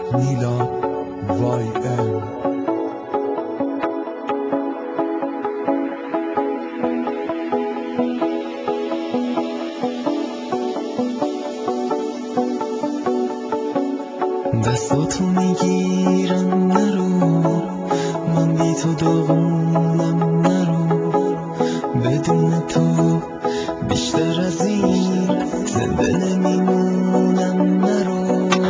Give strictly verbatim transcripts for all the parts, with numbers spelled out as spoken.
میلاد وای ام دستاتو میگیرم نرو، من بی تو داغونم نرو، بدون تو بیشتر از این زنده نمیمونم نرو.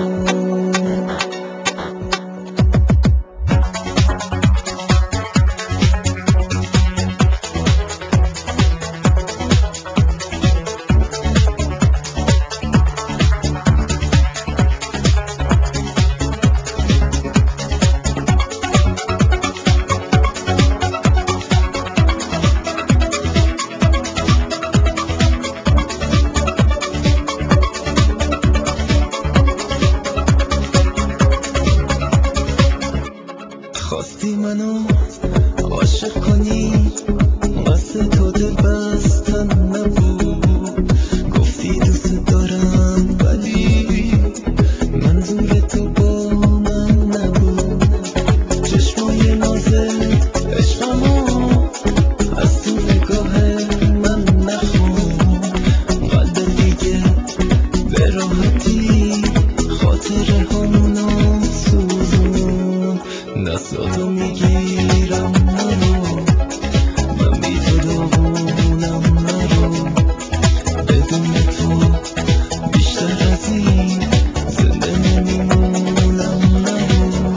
خواستی منو عاشق کنی، قصد تو دل بستن نبود، گفتی دوست دارم ولی منظور تو با من نبود. چشمای نازت عشقمو از تو نگاه من نخون، قلب دیگه به راحتی خاطره همونو سوزون. دستاتو میگیرم نرو، من بی تو داغونم نرو، بدون تو بیشتر از این زنده نمیمونم نرو.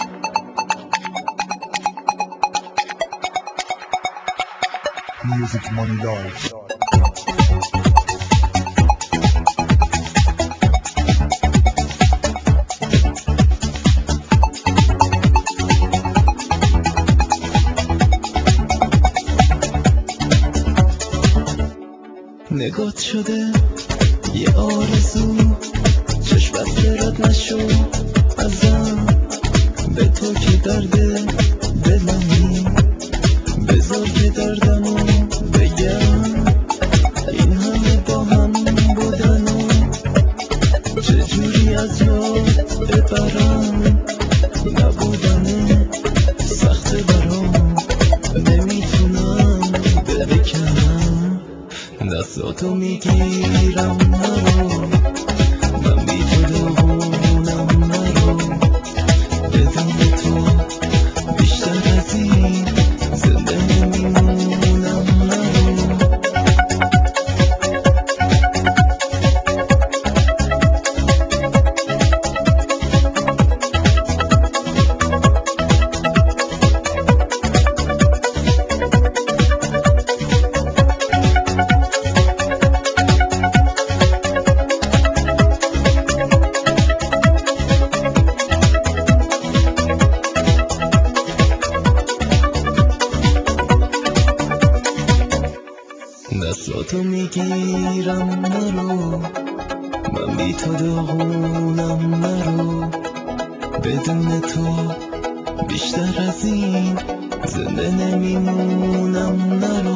Music Money Live. نگات شده یه آرزو، چشم بسته رد نشو ازم، به تو که درد دلمی، بذار که دردمو بگم. این همه با هم بودن و چجوری از یاد ببرم، نبودن سخت برام، نمیتونم دل بکنم. دستاتو میگیرم نرو، من بی تو داغونم نرو، بدون تو بیشتر از این زنده نمیمونم نرو. دستاتو میگیرم نرو، من بی تو داغونم نرو، بدون تو بیشتر از این زنده نمیمونم نرو.